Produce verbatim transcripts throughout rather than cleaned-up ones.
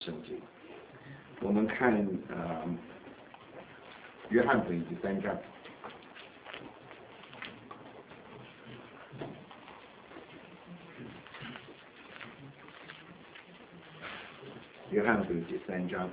圣经。我们看呃约翰福音第三章。约翰福音第三章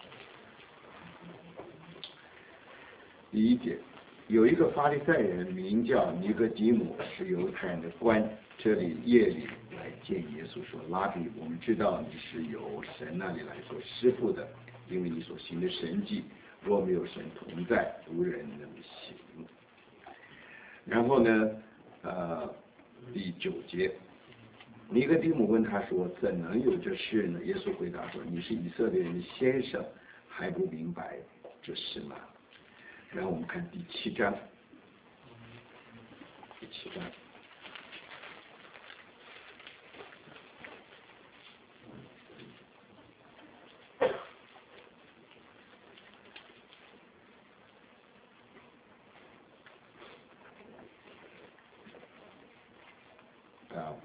第一节，有一个法利赛人名叫尼哥底母，是犹太人的官，这里夜里来见耶稣说：拉比，我们知道你是由神那里来做师傅的，因为你所行的神迹，若没有神同在，无人能行。然后呢呃第九节，尼哥底母问他说：怎能有这事呢？耶稣回答说：你是以色列人的先生，还不明白这事吗？然后我们看第七章，第七章，啊，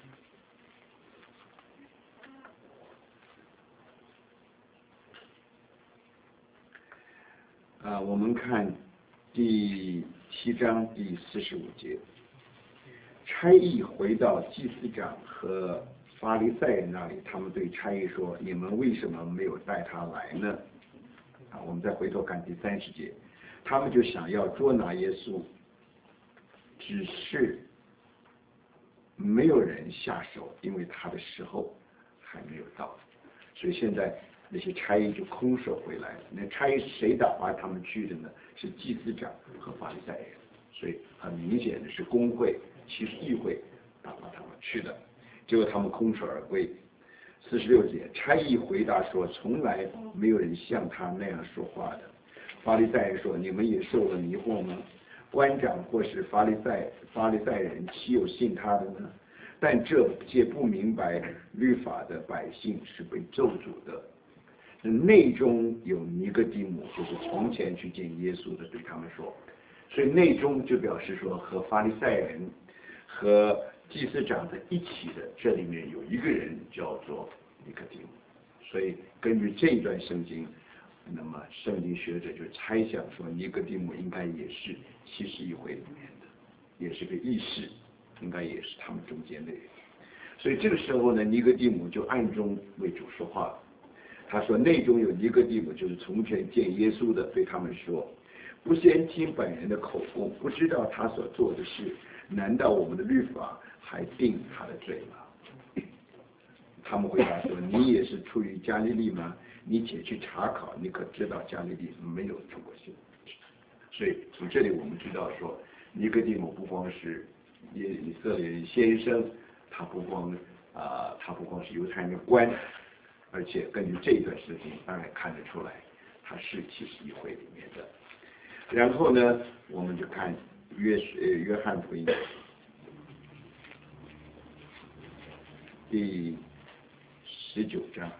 啊，我们看第七章第四十五节，差役回到祭司长和法利赛人那里，他们对差役说：你们为什么没有带他来呢？啊，我们再回头看第三十节，他们就想要捉拿耶稣，只是没有人下手，因为他的时候还没有到。所以现在那些差役就空手回来了。那差役是谁打发他们去的呢？是祭司长和法利赛人。所以很明显的是公会、其实议会打发他们去的，结果他们空手而归。四十六节，差役回答说：从来没有人像他那样说话的。法利赛人说：你们也受了迷惑吗？官长或是法利赛法利赛人岂有信他的呢？但这些不明白律法的百姓是被咒诅的。内中有尼哥底母，就是从前去见耶稣的，对他们说。所以内中就表示说和法利赛人和祭司长在一起的，这里面有一个人叫做尼哥底母。所以根据这一段圣经，那么圣经学者就猜想说尼哥底母应该也是七十一会里面的，也是个议士，应该也是他们中间的人。所以这个时候呢，尼哥底母就暗中为主说话。他说：内中有尼哥底母，就是从前见耶稣的，对他们说：不先听本人的口供，不知道他所做的事，难道我们的律法还定他的罪吗？他们回答说：你也是出于加利利吗？你且去查考，你可知道加利利没有出过信。所以从这里我们知道说，尼哥底母不光是以色列人先生，他不光啊、呃，他不光是犹太人的官，而且根据这一段事情，当然看得出来，他是七十一会里面的。然后呢，我们就看约呃约翰福音第十九章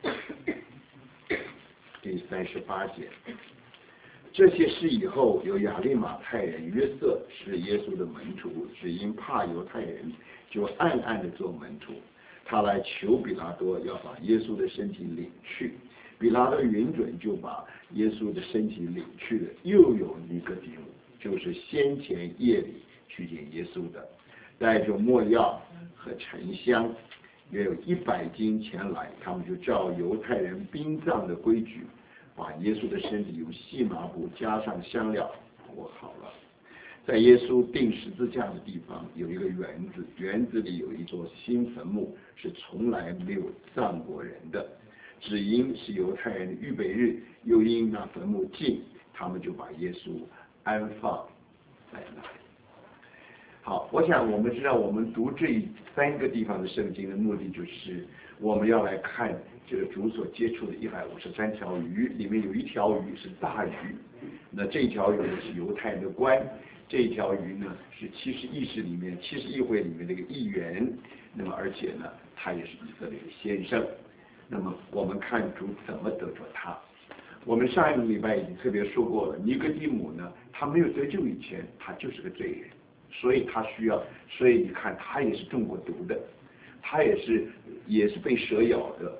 第三十八节。这些事以后，有亚利马太人约瑟是耶稣的门徒，只因怕犹太人，就暗暗的做门徒。他来求比拉多要把耶稣的身体领去，比拉多允准，就把耶稣的身体领去了。又有尼哥底母，就是先前夜里去见耶稣的，带着没药和沉香，约有一百斤前来。他们就照犹太人殡葬的规矩，把耶稣的身体用细麻布加上香料裹好了。在耶稣钉十字架的地方有一个园子，园子里有一座新坟墓，是从来没有葬过人的。只因是犹太人的预备日，又因那坟墓近，他们就把耶稣安放在那里。好，我想我们知道，我们读这三个地方的圣经的目的，就是我们要来看这个主所接触的一百五十三条鱼，里面有一条鱼是大鱼，那这条鱼是犹太人的官。这一条鱼呢是七十议事里面七十议会里面的一个议员，那么而且呢他也是以色列的先生。那么我们看主怎么得着他。我们上一个礼拜已经特别说过了，尼哥底母呢，他没有得救以前，他就是个罪人，所以他需要，所以你看他也是中过毒的，他也是也是被蛇咬的，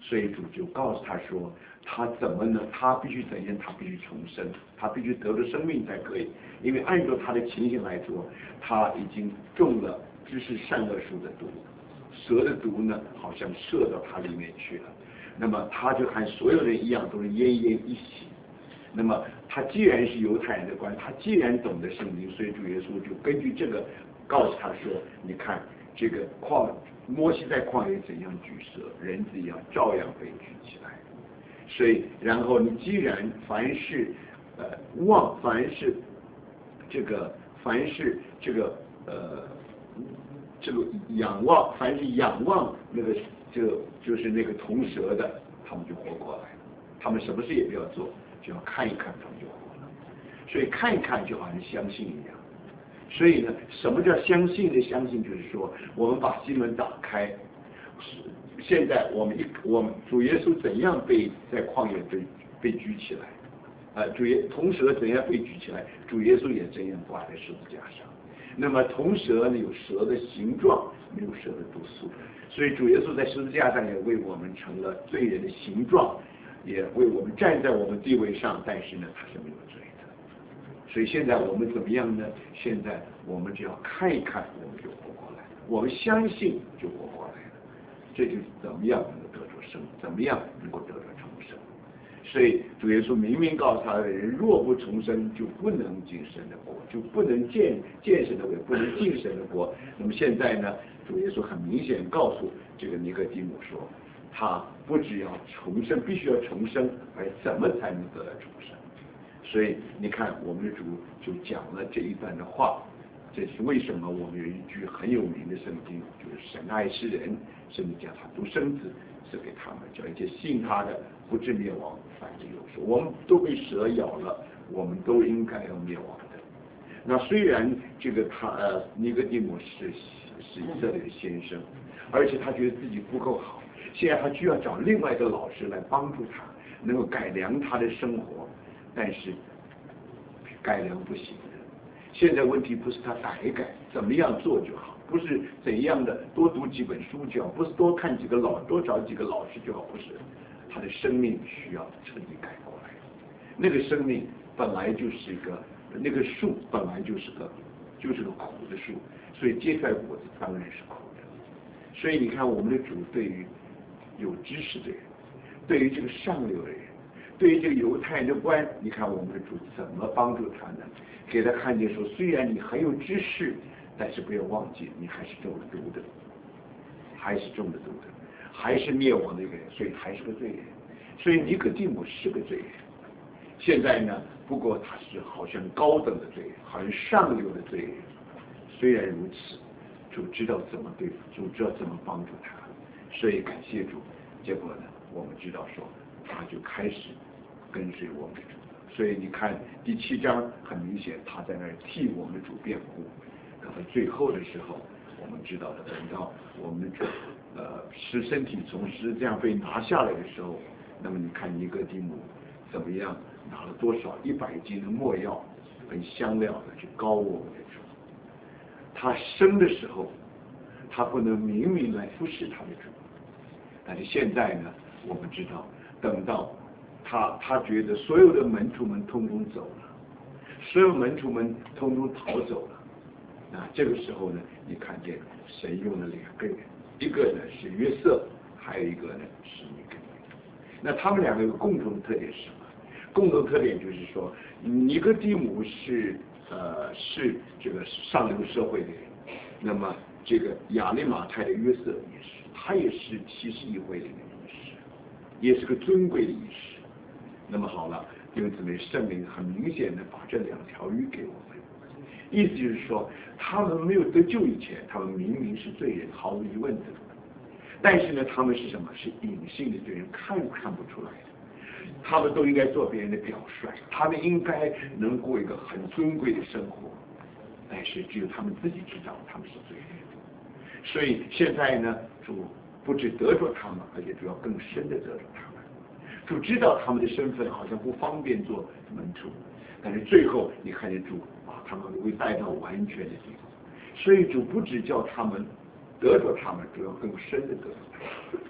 所以主就告诉他说，他怎么呢？他必须怎样？他必须重生，他必须得着生命才可以。因为按照他的情形来说，他已经中了知识善恶树的毒，蛇的毒呢，好像射到他里面去了。那么他就和所有人一样，都是奄奄一息。那么他既然是犹太人的官，他既然懂得圣经，所以主耶稣就根据这个告诉他说：“你看这个旷摩西在旷野怎样举蛇，人子一样照样被举起来。所以，然后你既然凡是呃望，凡是这个凡是这个呃这个仰望，凡是仰望那个就就是那个铜蛇的，他们就活过来了。他们什么事也不要做。”就要看一看，他们就活了。所以看一看就好像相信一样。所以呢，什么叫相信的？相信就是说，我们把心门打开。现在我们一我们主耶稣怎样被在旷野被被举起来，呃，主耶铜蛇怎样被举起来，主耶稣也怎样挂在十字架上。那么铜蛇呢有蛇的形状，没有蛇的毒素。所以主耶稣在十字架上也为我们成了罪人的形状。也为我们站在我们地位上，但是呢，他是没有罪的。所以现在我们怎么样呢？现在我们只要看一看，我们就活过来；我们相信就活过来了。这就是怎么样能够得着生，怎么样能够得着重生。所以主耶稣明明告诉他的人，若不重生，就不能进神的国，就不能见见神的国，不能进神的国。那么现在呢，主耶稣很明显告诉这个尼哥底母说。他不只要重生，必须要重生，而怎么才能得到重生？所以你看，我们的主就讲了这一段的话，这是为什么我们有一句很有名的圣经，就是神爱世人，甚至叫他独生子赐给他们，叫一切信他的不至灭亡，反正有说，我们都被蛇咬了，我们都应该要灭亡的。那虽然这个他呃尼哥底母是是以色列的先生，而且他觉得自己不够好。现在他需要找另外一个老师来帮助他，能够改良他的生活，但是改良不行的。现在问题不是他改一改，怎么样做就好，不是怎样的多读几本书就好，不是多看几个老多找几个老师就好，不是。他的生命需要彻底改过来。那个生命本来就是一个，那个树本来就是个就是个苦的树，所以结出来果子当然是苦的。所以你看，我们的主对于有知识的人，对于这个上流的人，对于这个犹太人的官，你看我们的主怎么帮助他呢？给他看见说，虽然你很有知识，但是不要忘记，你还是中了毒的，还是中了毒的，还是灭亡的一个人，所以还是个罪人。所以尼哥底母是个罪人。现在呢，不过他是好像高等的罪人，好像上流的罪人。虽然如此，主知道怎么对付，主知道怎么帮助他。所以感谢主，结果呢，我们知道说，他就开始跟随我们的主。所以你看第七章，很明显他在那儿替我们的主辩护。可能最后的时候，我们知道的，等到我们的主呃使身体从十字架被拿下来的时候，那么你看尼哥底母怎么样拿了多少一百斤的没药跟香料来去膏我们的主。他生的时候，他不能明明来服侍他的主。但是现在呢，我们知道，等到他他觉得所有的门徒们通通走了，所有门徒们通通逃走了，那这个时候呢，你看见神用了两个人，一个呢是约瑟，还有一个呢是尼哥底母。那他们两个有个共同的特点是什么？共同特点就是说，尼哥底母是呃是这个上流社会的人，那么这个亚利马太的约瑟也是。他也是七十议会里面的议事，也是个尊贵的议事。那么好了，弟兄姊妹，圣灵很明显的把这两条鱼给我们，意思就是说，他们没有得救以前，他们明明是罪人，毫无疑问的。但是呢，他们是什么？是隐性的罪人，看看不出来的。他们都应该做别人的表率，他们应该能过一个很尊贵的生活，但是只有他们自己知道他们是罪人。所以现在呢，主不只得着他们，而且主要更深的得着他们。主知道他们的身份好像不方便做门徒，但是最后你看见主把他们会带到完全的地方。所以主不只叫他们得着他们，主要更深的得着他们。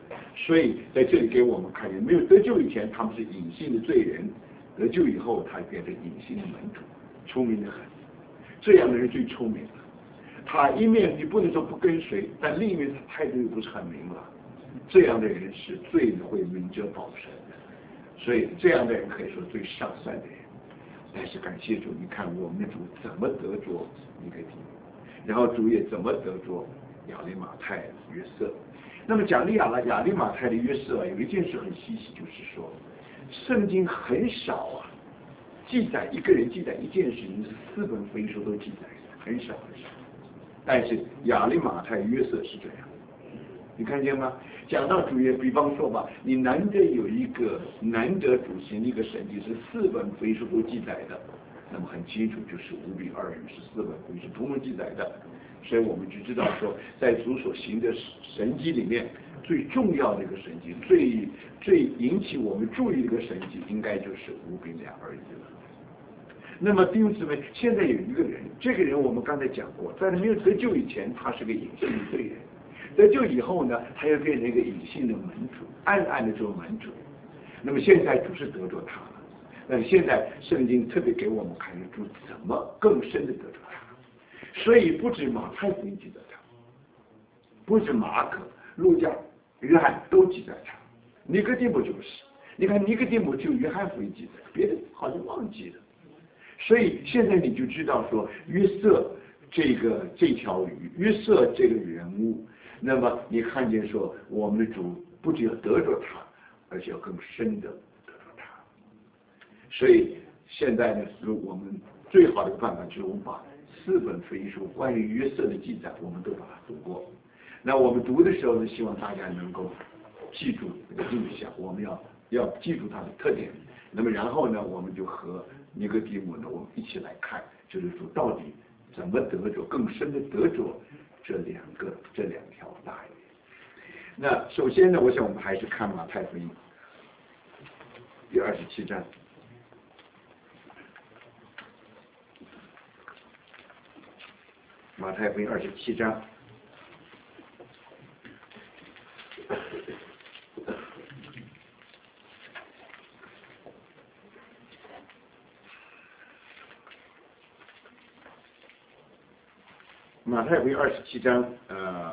所以在这里给我们看见，没有得救以前他们是隐性的罪人，得救以后他变成隐性的门徒，聪明的很。这样的人最聪明了，他一面你不能说不跟随，但另一面他态度又不是很明朗，这样的人是最会明哲保身的，所以这样的人可以说最上算的人。但是感谢主，你看我们的主怎么得着尼哥底母，然后主也怎么得着亚利马太约瑟。那么讲的亚拉亚利马太的约瑟啊，有一件事很稀奇，就是说圣经很少啊记载一个人记载一件事情，是四本福音书都记载的，很少很少。但是亚利马太约瑟是这样，你看见吗？讲到主耶，比方说吧，你难得有一个难得主行的一个神迹是四本福音书都记载的，那么很清楚就是五比二与是四本福音书同时记载的，所以我们就知道说，在主所行的神迹里面，最重要的一个神迹，最最引起我们注意的一个神迹，应该就是五比两而已了。那么弟兄姊妹，现在有一个人，这个人我们刚才讲过，在他没有得救以前，他是个隐性的罪人；得救以后呢，他又变成一个隐性的门主，暗暗的做门主。那么现在主是得着他了，那么现在圣经特别给我们看主怎么更深的得着他。所以不止马太福音记载他，不止马可、路加、约翰都记载他，尼哥底母就是。你看尼哥底母就约翰福音记载，别的好像忘记了。所以现在你就知道说约瑟这个这条鱼，约瑟这个人物，那么你看见说我们的主不只要得着他，而且要更深的得着他。所以现在呢，我们最好的办法就是我们把四本福音书关于约瑟的记载，我们都把它读过。那我们读的时候呢，希望大家能够记住这个印象，我们要要记住它的特点。那么然后呢，我们就和尼哥底母呢，我们一起来看，就是说到底怎么得着更深的得着这两个这两条大鱼。那首先呢，我想我们还是看马太福音第二十七章。马太福音二十七章。马太福音二十七章，呃，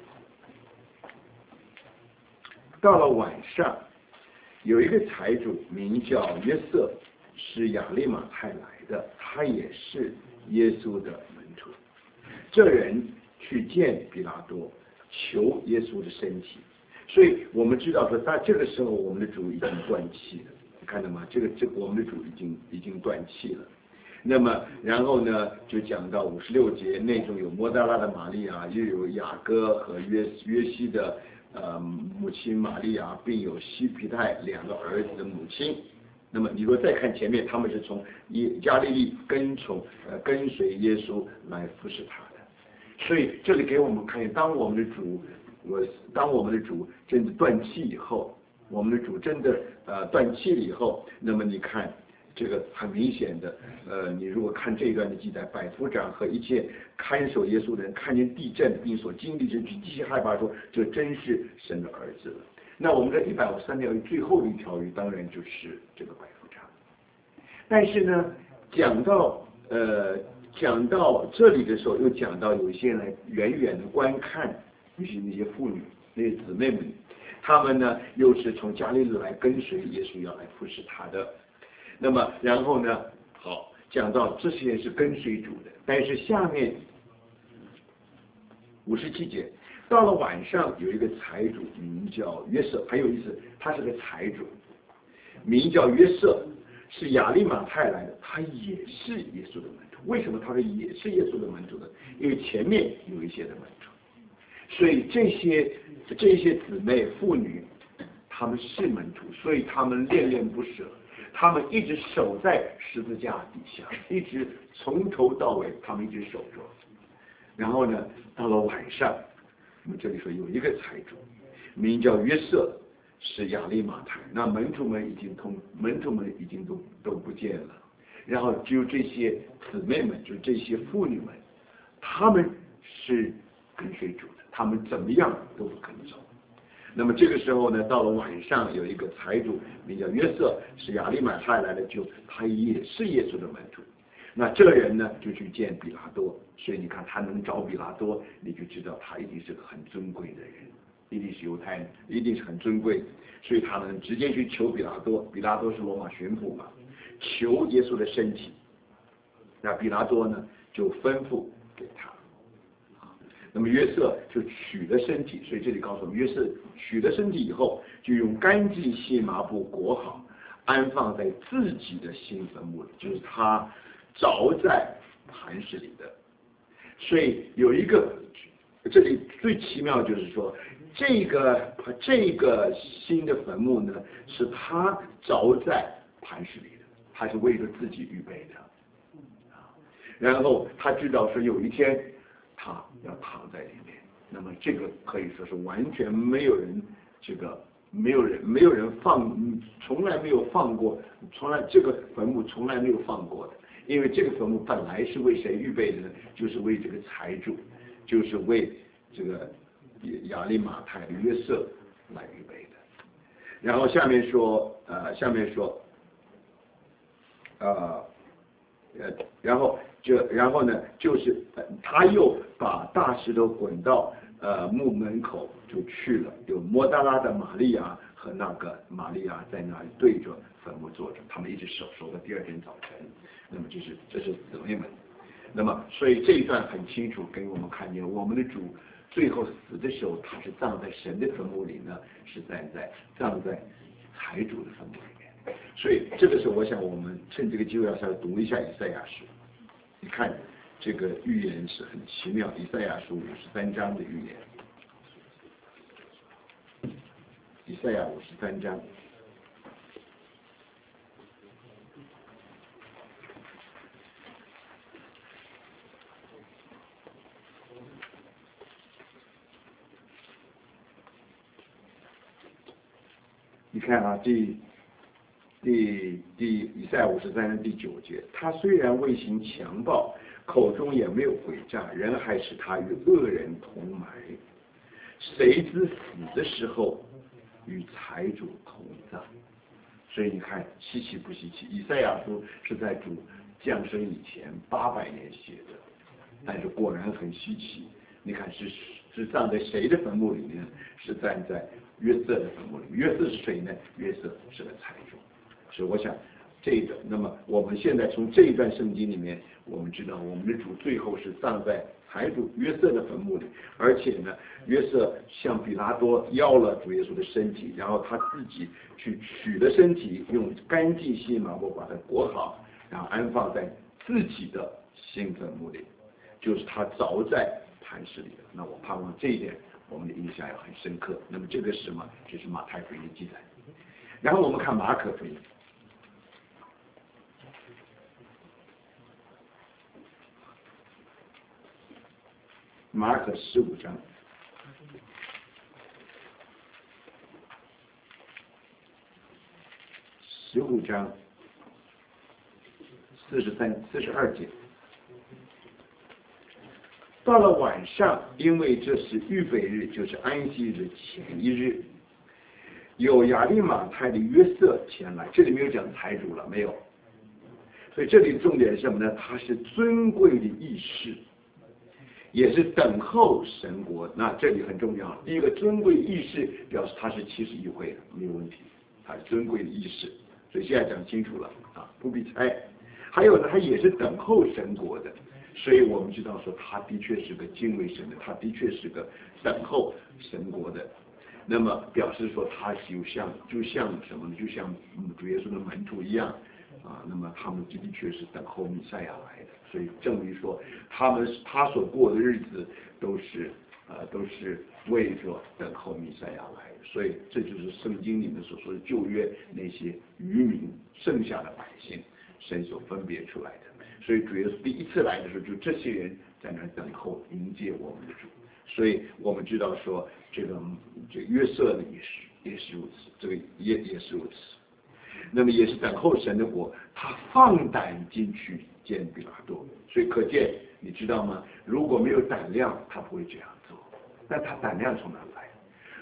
到了晚上，有一个财主名叫约瑟，是亚利马太来的，他也是耶稣的门徒。这人去见比拉多，求耶稣的身体。所以我们知道说，在这个时候，我们的主已经断气了，你看到吗？这个这个，我们的主已经已经断气了。那么，然后呢，就讲到五十六节，那种有摩大拉的玛利亚，又有雅各和约约西的呃母亲玛利亚，并有西庇太两个儿子的母亲。那么，你若再看前面，他们是从耶加利利跟从呃跟随耶稣来服侍他的。所以这里给我们看见，当我们的主，我当我们的主真的断气以后，我们的主真的呃断气了以后，那么你看。这个很明显的，呃，你如果看这一段的记载，百夫长和一切看守耶稣的人看见地震并所经历之极其害怕，说这真是神的儿子了。那我们这一百五十三条鱼最后的一条鱼，当然就是这个百夫长。但是呢，讲到呃讲到这里的时候，又讲到有一些人远远的观看，尤其那些妇女、那些姊妹们，他们呢又是从加利利来跟随耶稣，要来服侍他的。那么，然后呢？好，讲到这些是跟随主的，但是下面五十七节，到了晚上，有一个财主名叫约瑟，很有意思，他是个财主，名叫约瑟，是亚利马太来的，他也是耶稣的门徒。为什么他说也是耶稣的门徒呢？因为前面有一些的门徒，所以这些这些姊妹妇女，他们是门徒，所以他们恋恋不舍。他们一直守在十字架底下，一直从头到尾，他们一直守着。然后呢，到了晚上，我们这里说有一个财主，名叫约瑟，是亚利马太。那门徒们已经通，门徒们已经都都不见了。然后只有这些姊妹们，就这些妇女们，他们是跟随主的，他们怎么样都不肯走。 那么这个时候呢，到了晚上，有一个财主名叫约瑟，是亚利马太来的就他也是耶稣的门徒。那这个人呢，就去见比拉多，所以你看他能找比拉多，你就知道他一定是个很尊贵的人，一定是犹太人，一定是很尊贵，所以他能直接去求比拉多。比拉多是罗马巡抚嘛，求耶稣的身体。那比拉多呢，就吩咐给他。那么约瑟就取了身体，所以这里告诉我们，约瑟取了身体以后，就用干净细麻布裹好，安放在自己的新坟墓里，就是他凿在磐石里的。所以有一个，这里最奇妙就是说，这个这个新的坟墓呢，是他凿在磐石里的，他是为了自己预备的。然后他知道说有一天他要躺在里面，那么这个可以说是完全没有人，这个没有人没有人放，从来没有放过，从来这个坟墓从来没有放过的，因为这个坟墓本来是为谁预备的呢？就是为这个财主，就是为这个亚利马太的约瑟来预备的。然后下面说，呃，下面说，呃，呃，然后。就然后呢，就是他又把大石头滚到呃墓门口就去了，有摩大拉的玛利亚和那个玛利亚在那里对着坟墓坐着，他们一直守守到第二天早晨。那么就是这是姊妹们，那么所以这一段很清楚给我们看见，我们的主最后死的时候，他是葬在神的坟墓里呢，是站在葬在财主的坟墓里面。所以这个时候，我想我们趁这个机会要稍微读一下以赛亚书。你看这个预言是很奇妙，以赛亚书五十三章的预言，以赛亚五十三章，你看啊，第第第以赛亚五十三章第九节，他虽然未行强暴，口中也没有诡诈，人还使他与恶人同埋。谁知死的时候与财主同葬？所以你看稀奇不稀奇？以赛亚书是在主降生以前八百年写的，但是果然很稀奇。你看是是葬在谁的坟墓里面？是站在约瑟的坟墓里。约瑟是谁呢？约瑟是个财主。所以我想这个，那么我们现在从这一段圣经里面，我们知道我们的主最后是葬在财主约瑟的坟墓里，而且呢，约瑟向比拉多要了主耶稣的身体，然后他自己去取了身体，用干净细麻布把它裹好，然后安放在自己的新坟墓里，就是他凿在磐石里的。那我盼望这一点我们的印象要很深刻。那么这个是什么？这是马太福音的记载。然后我们看马可福音。马可十五章，十五章四十三、四十二节。到了晚上，因为这是预备日，就是安息日前一日，有亚利马太的约瑟前来。这里没有讲财主了，没有。所以这里重点是什么呢？他是尊贵的义士。也是等候神国，那这里很重要。第一个尊贵义士表示他是七十一会的，没有问题，他是尊贵的义士，所以现在讲清楚了啊，不必猜。还有呢，他也是等候神国的，所以我们知道说他的确是个敬畏神的，他的确是个等候神国的。那么表示说他就像就像什么呢？就像主耶稣的门徒一样啊，那么他们的确是等候弥赛亚来的。所以证明说，他们他所过的日子都是呃都是为着等候弥赛亚来的。所以这就是圣经里面所说的旧约那些渔民剩下的百姓，神所分别出来的。所以主耶稣第一次来的时候，就这些人在那等候迎接我们的主。所以我们知道说，这个这个约瑟呢也是也是如此，这个也也是如此。那么也是等候神的国，他放胆进去见比拉多，所以可见你知道吗？如果没有胆量，他不会这样做。但他胆量从哪来？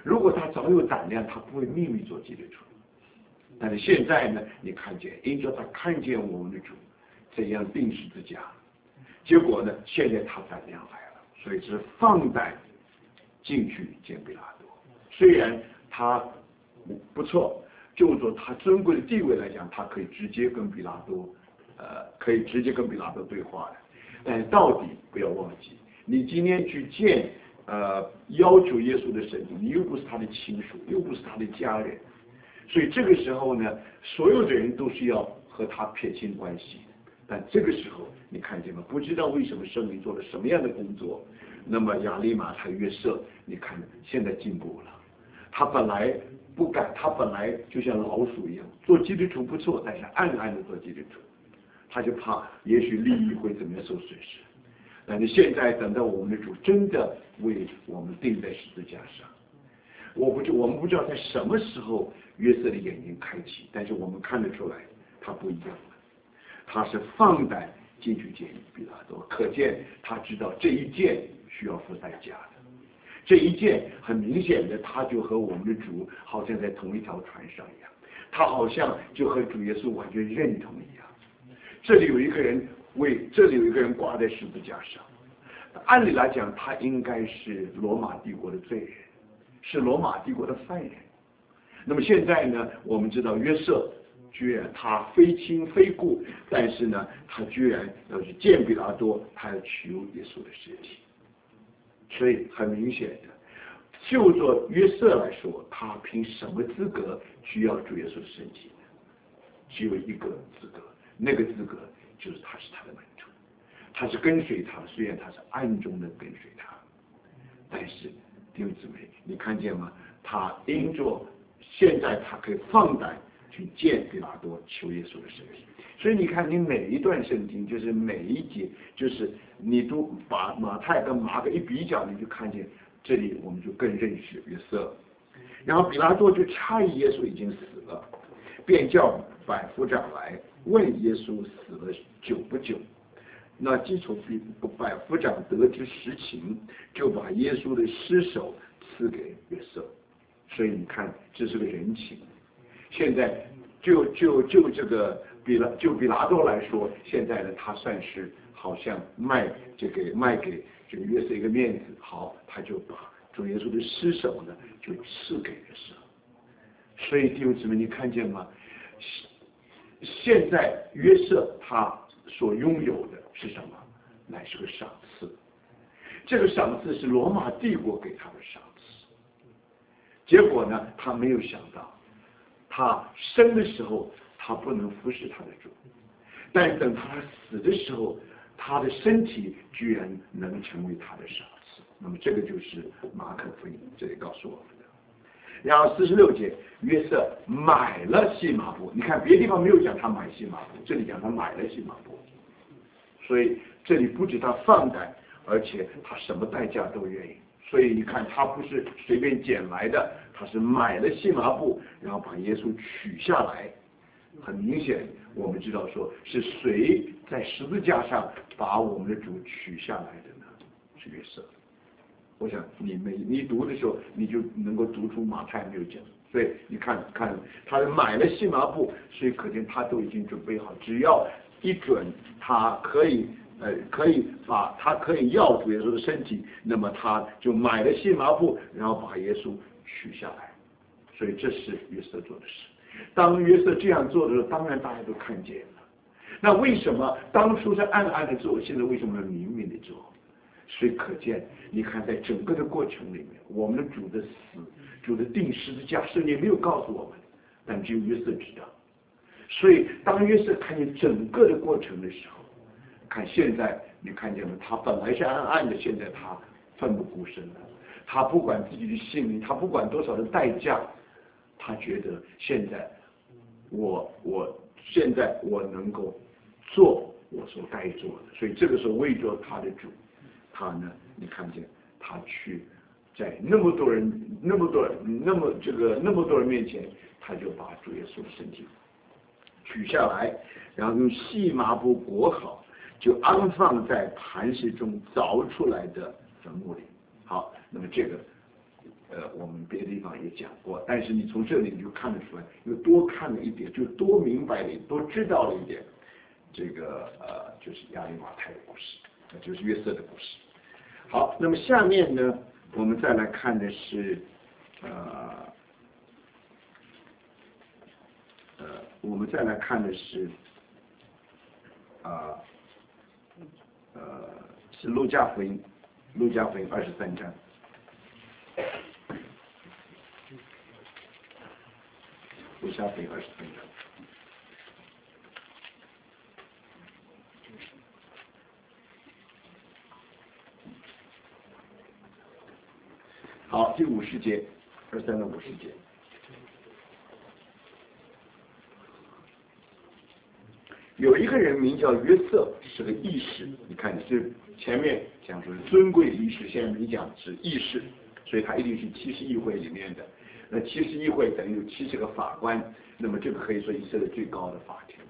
如果他早有胆量，他不会秘密做基督徒。但是现在呢，你看见，因着他看见我们的主怎样钉十字架，结果呢，现在他胆量来了，所以是放胆进去见比拉多。虽然他不错，就说他尊贵的地位来讲，他可以直接跟比拉多，呃，可以直接跟比拉多对话的。但是到底不要忘记，你今天去见呃要求耶稣的圣徒，你又不是他的亲属，又不是他的家人。所以这个时候呢，所有的人都是要和他撇清关系。但这个时候，你看见吗？不知道为什么圣灵做了什么样的工作。那么亚利马太约瑟，你看现在进步了。他本来不敢，他本来就像老鼠一样，做基督徒不错，但是暗暗的做基督徒，他就怕也许利益会怎么样受损失。但是现在等到我们的主真的为我们钉在十字架上。我不知我们不知道在什么时候约瑟的眼睛开启，但是我们看得出来他不一样了，他是放胆进去见比拉多，可见他知道这一件需要付代价的，这一件很明显的他就和我们的主好像在同一条船上一样，他好像就和主耶稣完全认同一样。这里有一个人为这里有一个人挂在十字架上，按理来讲他应该是罗马帝国的罪人，是罗马帝国的犯人。那么现在呢，我们知道约瑟居然他非亲非故，但是呢，他居然要去见比拉多，他要求耶稣的尸体。所以很明显的，就做约瑟来说，他凭什么资格需要主耶稣的身体呢？只有一个资格，那个资格就是他是他的门徒，他是跟随他，虽然他是暗中的跟随他，但是弟兄姊妹，你看见吗？他因着现在他可以放胆去见比拉多，求耶稣的身体。所以你看，你每一段圣经，就是每一节，就是你都把马太跟马可一比较，你就看见这里，我们就更认识约瑟。然后比拉多就诧异耶稣已经死了，便叫百夫长来问耶稣死了久不久。那基础百夫长得知实情，就把耶稣的尸首赐给约瑟。所以你看，这是个人情。现在就就就这个比拉就比拉多来说，现在呢，他算是好像卖这个卖给这个约瑟一个面子，好，他就把主耶稣的尸首呢就赐给约瑟。所以弟兄姊妹，你看见吗？现在约瑟他所拥有的是什么？乃是个赏赐。这个赏赐是罗马帝国给他的赏赐。结果呢，他没有想到，他生的时候他不能服侍他的主，但是等他死的时候，他的身体居然能成为他的赏赐。那么这个就是马可福音这里告诉我们的。然后四十六节，约瑟买了细麻布。你看别的地方没有讲他买细麻布，这里讲他买了细麻布。所以这里不止他放胆，而且他什么代价都愿意。所以你看，他不是随便捡来的，他是买了细麻布，然后把耶稣取下来。很明显，我们知道说是谁在十字架上把我们的主取下来的呢？是约瑟。我想你每你读的时候，你就能够读出马太没有讲。所以你看看，他买了细麻布，所以可见他都已经准备好，只要一准，他可以。呃，可以把他可以要主耶稣的身体，那么他就买了细麻布，然后把耶稣取下来。所以这是约瑟做的事。当约瑟这样做的时候，当然大家都看见了。那为什么当初是暗暗的做，现在为什么明明的做？所以可见，你看在整个的过程里面，我们的主的死，主的钉十字架，圣经没有告诉我们，但只有约瑟知道。所以当约瑟看见整个的过程的时候，看现在你看见了，他本来是暗暗的，现在他奋不顾身了。他不管自己的性命，他不管多少的代价，他觉得现在我我现在我能够做我所该做的。所以这个时候为着他的主，他呢，你看见他去在那么多人、那么多人、那么这个那么多人面前，他就把主耶稣的身体取下来，然后用细麻布裹好。就安放在磐石中凿出来的坟墓里。好，那么这个呃，我们别的地方也讲过，但是你从这里你就看得出来，又多看了一点，就多明白了，多知道了一点，这个呃，就是亚利马太的故事，就是约瑟的故事。好，那么下面呢，我们再来看的是，呃，呃，我们再来看的是，啊、呃，呃，是路加福音，路加福音二十三章。路加福音二十三章。好，第五十节，二三到五十节。有一个人名叫约瑟，是个义士。你看，这前面讲说是尊贵的义士，现在没讲是义士，所以他一定是七十议会里面的。那七十议会等于有七十个法官，那么这个可以说以色列最高的法庭。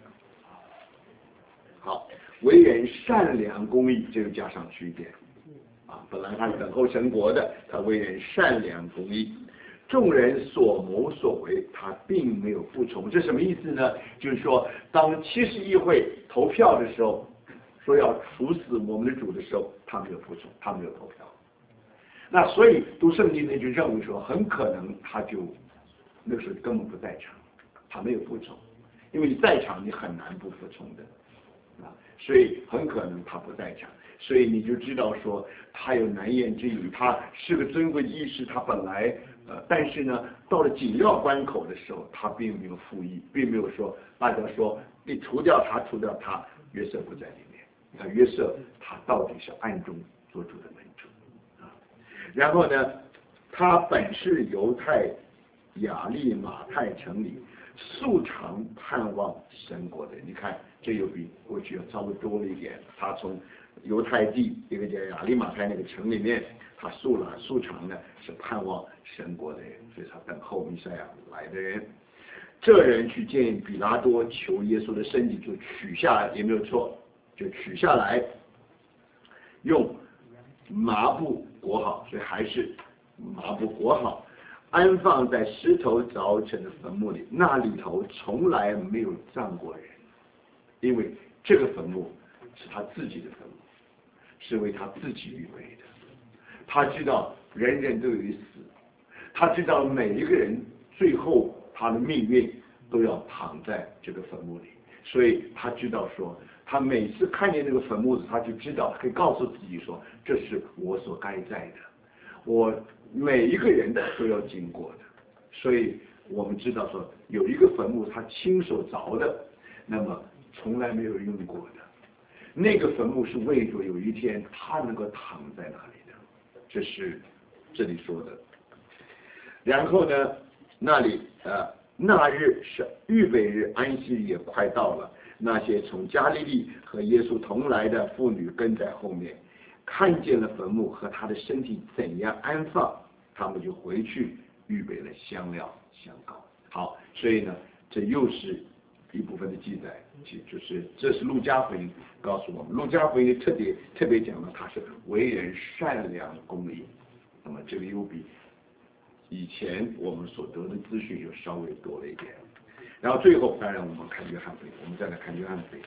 好，为人善良公义，这个加上去一点。啊，本来他是等候神国的，他为人善良公义，众人所谋所为，他并没有服从。这什么意思呢？就是说，当七十议会投票的时候，说要处死我们的主的时候，他没有服从，他没有投票。那所以读圣经的就认为说，很可能他就那个时候根本不在场，他没有服从，因为你在场你很难不服从的啊，所以很可能他不在场，所以你就知道说他有难言之隐，他是个尊贵的义士，他本来呃，但是呢，到了紧要关口的时候，他并没有附议，并没有说大家说你除掉他，除掉他，约瑟不在里面。你看约瑟他到底是暗中做主的门主。然后呢，他本是犹太亚利马太城里素常盼望神国的。你看，这又比过去要稍微多了一点。他从犹太地一个叫亚利马太那个城里面，他素了素常呢是盼望神国的人，所以他等候弥赛亚来的人。这人去见比拉多求耶稣的身体，就取下也没有错，就取下来，用麻布裹好，所以还是麻布裹好，安放在石头凿成的坟墓里，那里头从来没有葬过人，因为这个坟墓是他自己的坟墓，是为他自己预备的。他知道人人都有一死，他知道每一个人最后他的命运都要躺在这个坟墓里，所以他知道说，他每次看见这个坟墓子，他就知道可以告诉自己说，这是我所该在的，我每一个人都要经过的。所以我们知道说，有一个坟墓他亲手凿的，那么从来没有用过的，那个坟墓是为着有一天他能够躺在那里的，这是这里说的。然后呢，那里呃那日是预备日，安息日也快到了。那些从加利利和耶稣同来的妇女跟在后面，看见了坟墓和他的身体怎样安放，他们就回去预备了香料香膏。好，所以呢，这又是一部分的记载，就是这是路加福音告诉我们，路加福音特别特别讲了他是为人善良公义，那么这个又比以前我们所得的资讯又稍微多了一点。然后最后，当然我们看约翰福音，我们再来看约翰福音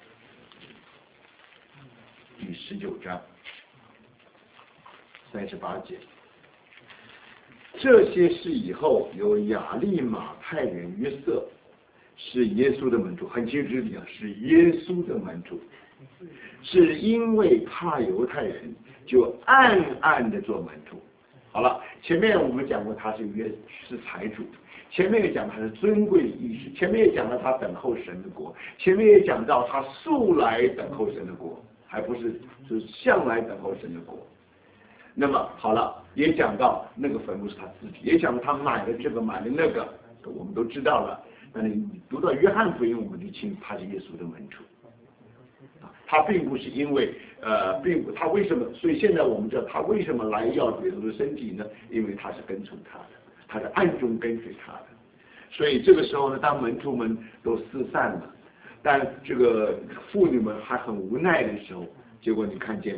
第十九章三十八节。这些事以后，有亚利马太人约瑟，是耶稣的门徒，很清楚地讲是耶稣的门徒，是因为怕犹太人，就暗暗的做门徒。好了，前面我们讲过他是约是财主。前面也讲他是尊贵的义士，前面也讲了他等候神的国，前面也讲到他素来等候神的国，还不是就是向来等候神的国。那么好了，也讲到那个坟墓是他自己，也讲到他买了这个买了那个，我们都知道了。那你读到约翰福音，我们就清楚他是耶稣的门徒。他并不是因为呃，并不他为什么？所以现在我们知道他为什么来要耶稣的身体呢？因为他是跟从他的。他是暗中跟随他的，所以这个时候呢，当门徒们都四散了，但这个妇女们还很无奈的时候，结果你看见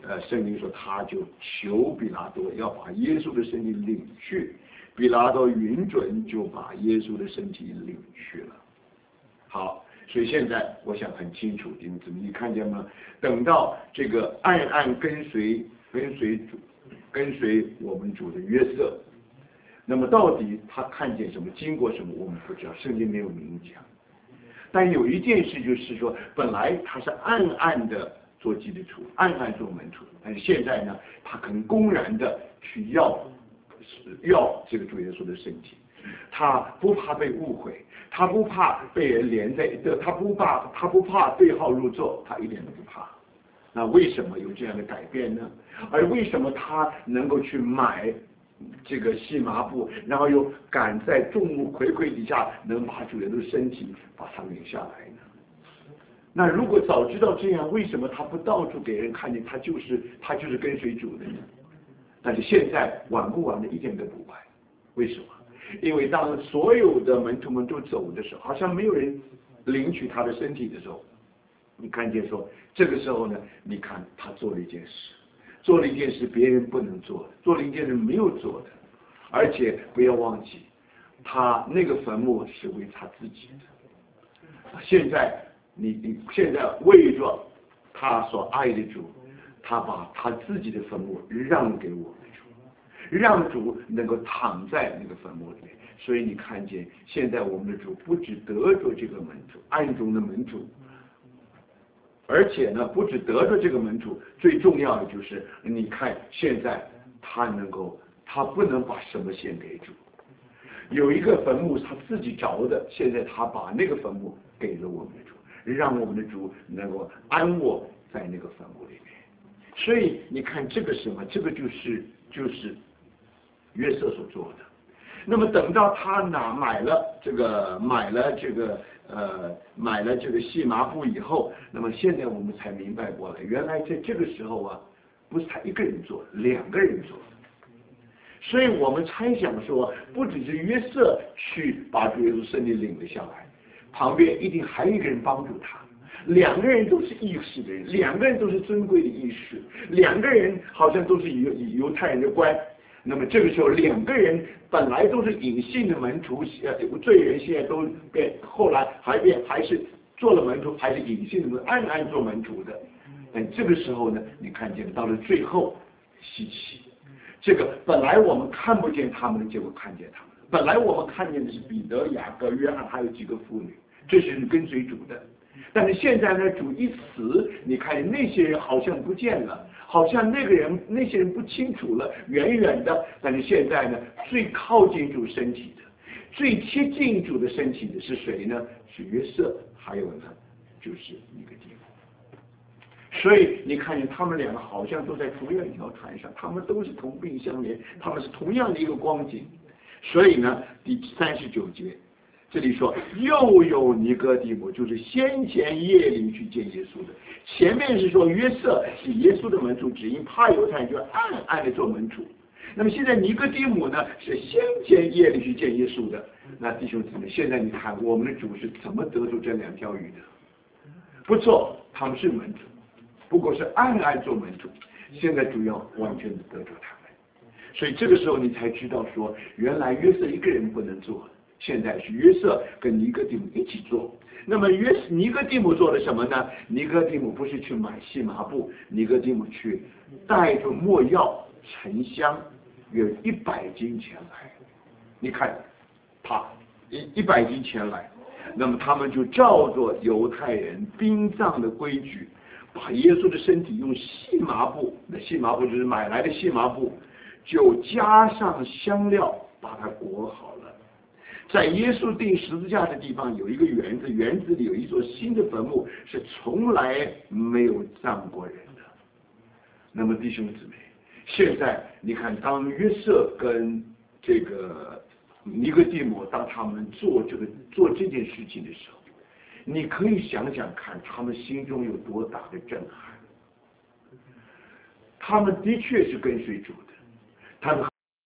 呃，圣经说他就求比拉多要把耶稣的身体领去，比拉多允准，就把耶稣的身体领去了。好，所以现在我想很清楚，弟兄姊妹，你看见吗？等到这个暗暗跟随跟随主跟随我们主的约瑟，那么到底他看见什么，经过什么，我们不知道，圣经没有明讲。但有一件事就是说，本来他是暗暗的做基督徒，暗暗做门徒，但是现在呢，他很公然的去要要这个主耶稣的身体，他不怕被误会，他不怕被人连在，他不怕他不怕对号入座，他一点都不怕。那为什么有这样的改变呢？而为什么他能够去买这个细麻布，然后又赶在众目睽睽底下能把主耶稣的身体把它领下来呢？那如果早知道这样，为什么他不到处给人看见他就是他就是跟随主的呢？但是现在晚不晚的一点都不晚。为什么？因为当所有的门徒们都走的时候，好像没有人领取他的身体的时候，你看见说这个时候呢，你看他做了一件事，做了一件事别人不能做的，做了一件事没有做的，而且不要忘记，他那个坟墓是为他自己的。现在你你现在为着他所爱的主，他把他自己的坟墓让给我们主，让主能够躺在那个坟墓里面。所以你看见现在我们的主不只得着这个门徒，暗中的门徒，而且呢，不只得着这个门徒，最重要的就是你看现在他能够，他不能把什么献给主。有一个坟墓他自己着的，现在他把那个坟墓给了我们的主，让我们的主能够安卧在那个坟墓里面。所以你看这个什么，这个就是就是约瑟所做的。那么等到他拿买了这个买了这个呃买了这个细麻布以后，那么现在我们才明白过来，原来在这个时候啊，不是他一个人做，两个人做。所以我们猜想说，不只是约瑟去把主耶稣身体领了下来，旁边一定还有一个人帮助他。两个人都是义士的人，两个人都是尊贵的义士，两个人好像都是犹犹太人的官。那么这个时候，两个人本来都是隐性的门徒，呃，罪人现在都变，后来还变，还是做了门徒，还是隐性的门，暗暗做门徒的。但这个时候呢，你看见到了最后，稀奇，这个本来我们看不见他们的，结果看见他们。本来我们看见的是彼得、雅各、约翰，还有几个妇女，这是跟随主的。但是现在呢，主一死，你看那些人好像不见了，好像那个人那些人不清楚了，远远的。但是现在呢，最靠近主身体的，最贴近主的身体的是谁呢？是约瑟，还有呢，就是尼哥底母。所以你看见他们两个好像都在同样一条船上，他们都是同病相怜，他们是同样的一个光景。所以呢，第三十九节。这里说又有尼哥底母，就是先前夜里去见耶稣的。前面是说约瑟是耶稣的门徒，只因怕犹太人就暗暗的做门徒。那么现在尼哥底母呢，是先前夜里去见耶稣的。那弟兄姊妹，现在你看我们的主是怎么得出这两条鱼的？不错，他们是门徒，不过是暗暗做门徒。现在主要完全的得着他们，所以这个时候你才知道说，原来约瑟一个人不能做。现在是约瑟跟尼哥底母一起做。那么约尼哥底母做了什么呢？尼哥底母不是去买细麻布，尼哥底母去带着没药、沉香，有一百斤前来。你看，他一一百斤前来，那么他们就照着犹太人殡葬的规矩，把耶稣的身体用细麻布，那细麻布就是买来的细麻布，就加上香料把它裹好了。在耶稣钉十字架的地方有一个园子，园子里有一座新的坟墓，是从来没有葬过人的。那么弟兄姊妹，现在你看，当约瑟跟这个尼哥底母当他们做这个做这件事情的时候，你可以想想看，他们心中有多大的震撼。他们的确是跟随主的，他们